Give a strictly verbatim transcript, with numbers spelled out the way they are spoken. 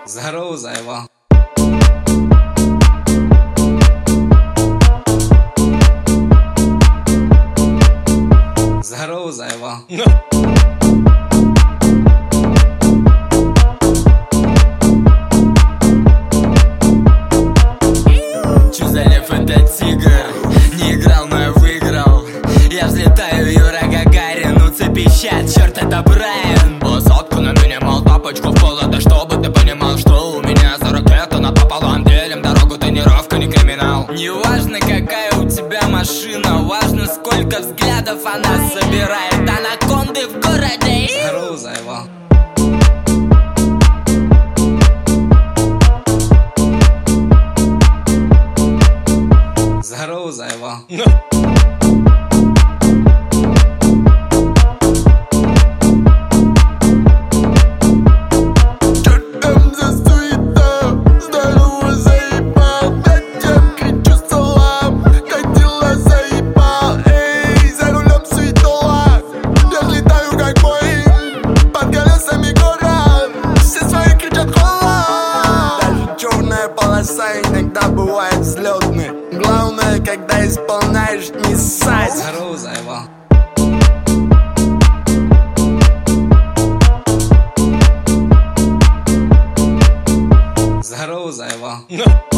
Здорово, заебал. Здорово, заебал. Чё за лев, это тигр? Не играл, но я выиграл. Я взлетаю, Юра Гагарин. У цепи щат, черт, это Брайан. Высотку на минимал, тапочку в пол. Это чтобы ты понимал, что у меня за ракета напополам. Делим дорогу, тренировка, не криминал. Не важно, какая у тебя машина, важно, сколько взглядов она собирает. Анаконды в городе. Здорово, заебал. Здорово, заебал. Иногда бывает взлетный. Главное, когда исполняешь, не ссать. Здорово, заебал. Здорово, заебал.